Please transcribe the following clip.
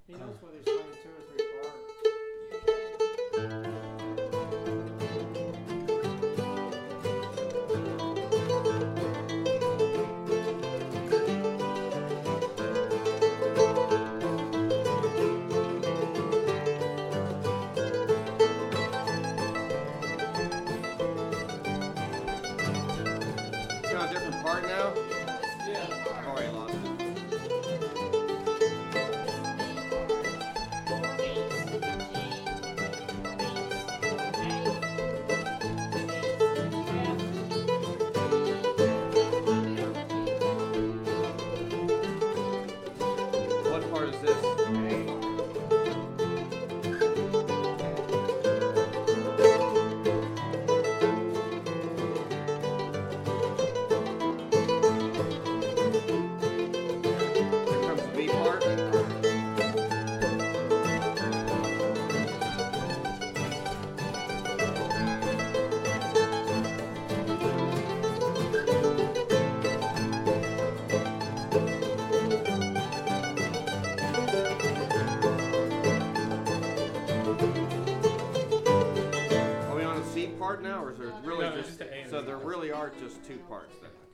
He knows whether he's playing 2 or 3 parts. Got a different part now? Yeah. Oh, I lost it. What part is this? Here comes the B part. Are we on a C part now, or is there really No, just just a A and so B there part. really are just 2 parts then?